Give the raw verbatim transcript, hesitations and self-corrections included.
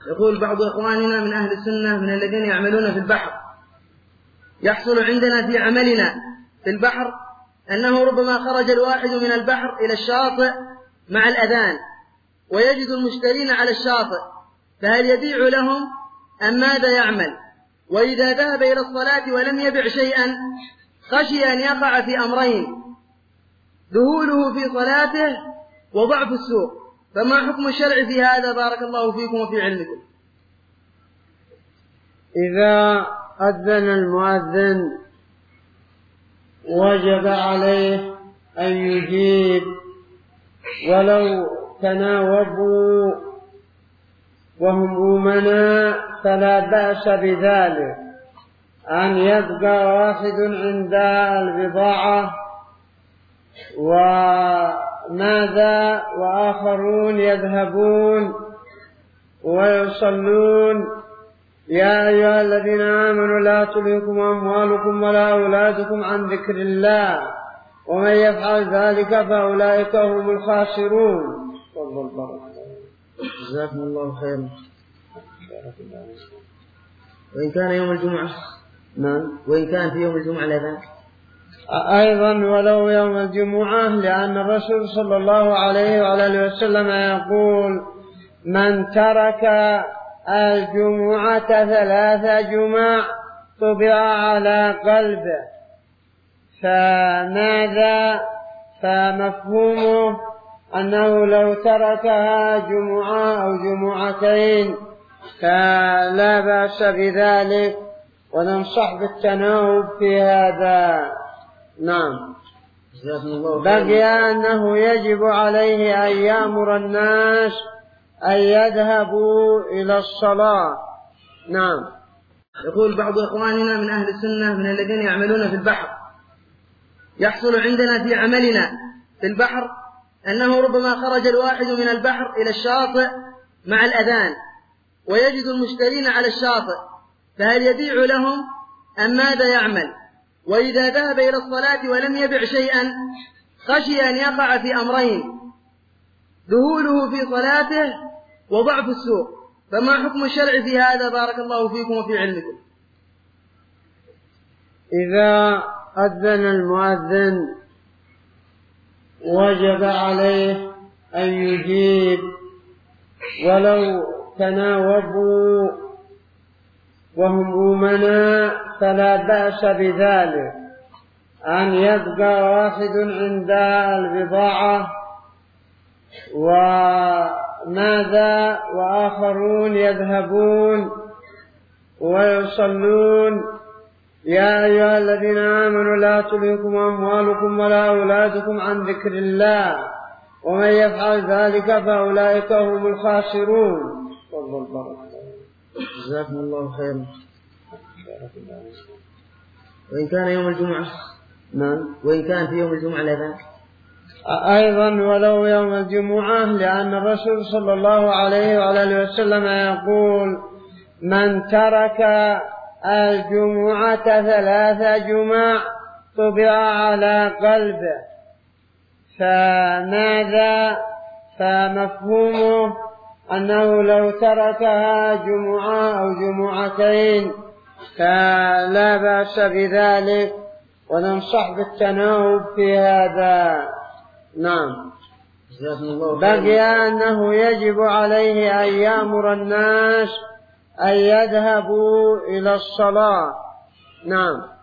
يقول بعض إخواننا من أهل السنة من الذين يعملون في البحر: يحصل عندنا في عملنا في البحر أنه ربما خرج الواحد من البحر إلى الشاطئ مع الأذان ويجد المشترين على الشاطئ، فهل يبيع لهم أم ماذا يعمل؟ وإذا ذهب إلى الصلاة ولم يبع شيئا خشي أن يقع في أمرين: ذهوله في صلاته وضعف السوق، فما حكم الشرع في هذا بارك الله فيكم وفي علمكم؟ إذا أذن المؤذن وجب عليه أن يجيب ولو تناوبوا وهم أمناء فلا بأس بذلك، أن يبقى واحد عند البضاعة وماذا وآخرون يذهبون ويصلون. يا أيها الذين آمنوا لا تلهكم أموالكم ولا أولادكم عن ذكر الله ومن يفعل ذلك فأولئك هم الخاسرون. جزاكم الله خيرا. وإن كان يوم الجمعة نعم وإن كان في يوم الجمعة الأذان أيضا ولو يوم الجمعة، لأن الرسول صلى الله عليه وعلى وسلم يقول: من ترك الجمعة ثلاث جمع طبع على قلبه. فماذا فمفهومه أنه لو تركها جمعة أو جمعتين فلا بأس بذلك، وننصح بالتناوب في هذا. نعم. بقي أنه يجب عليه أن يأمر الناس أن يذهبوا إلى الصلاة. نعم. يقول بعض إخواننا من أهل السنة من الذين يعملون في البحر: يحصل عندنا في عملنا في البحر أنه ربما خرج الواحد من البحر إلى الشاطئ مع الأذان ويجد المشترين على الشاطئ، فهل يبيع لهم أم ماذا يعمل؟ وإذا ذهب إلى الصلاة ولم يبع شيئا خشي أن يقع في أمرين: ذهوله في صلاته وضعف السوق، فما حكم الشرع في هذا بارك الله فيكم وفي علمكم؟ إذا أذن المؤذن وجب عليه أن يجيب ولو تناوبوا وهم أمناء فلا بأس بذلك، أن يبقى واحد عند البضاعة وماذا وآخرون يذهبون ويصلون. يا أيها الذين آمنوا لا تلهكم أموالكم ولا أولادكم عن ذكر الله ومن يفعل ذلك فأولئك هم الخاسرون. جزاكم الله خيرا. وإن كان يوم الجمعة نعم وإن كان في يوم الجمعة الأذان أيضا ولو يوم الجمعة، لأن الرسول صلى الله عليه وعلى وسلم يقول: من ترك الجمعة ثلاث جمع طبع على قلبه. فماذا فمفهومه أنه لو تركها جمعة أو جمعتين فلا بأس بذلك، وننصح بالتناوب في هذا. نعم. بقي أنه يجب عليه أن يأمر الناس أن يذهبوا إلى الصلاة. نعم.